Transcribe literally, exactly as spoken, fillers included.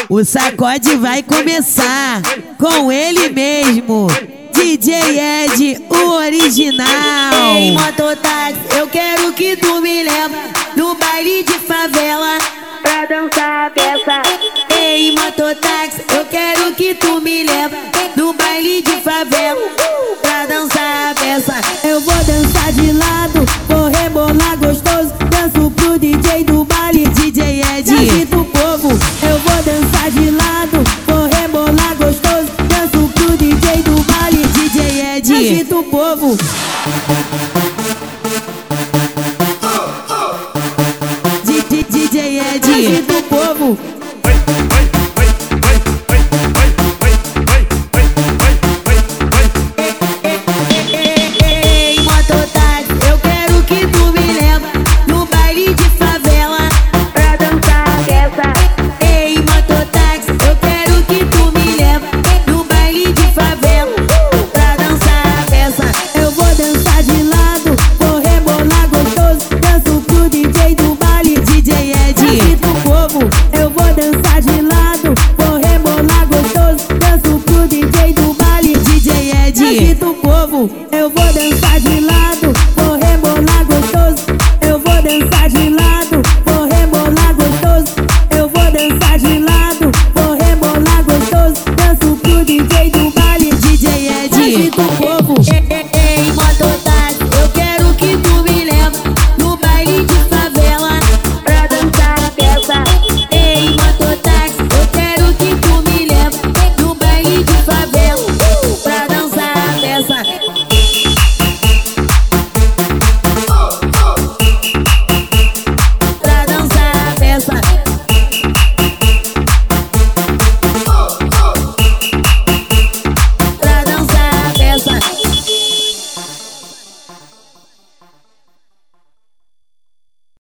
O sacode vai começar com ele mesmo, D J Ed, o original. Ei, mototáxi, eu quero que tu me leva no baile de favela pra dançar a peça. Ei, mototáxi, eu quero que tu me leva no baile de favela pra dançar a peça. Eu vou dançar de lado, vou rebolar gostoso, danço pro D J do baile, D J Ed. agita o povo. Eu vou dançar de lado, vou rebolar gostoso, danço pro D J do baile, D J Ed. agita o povo.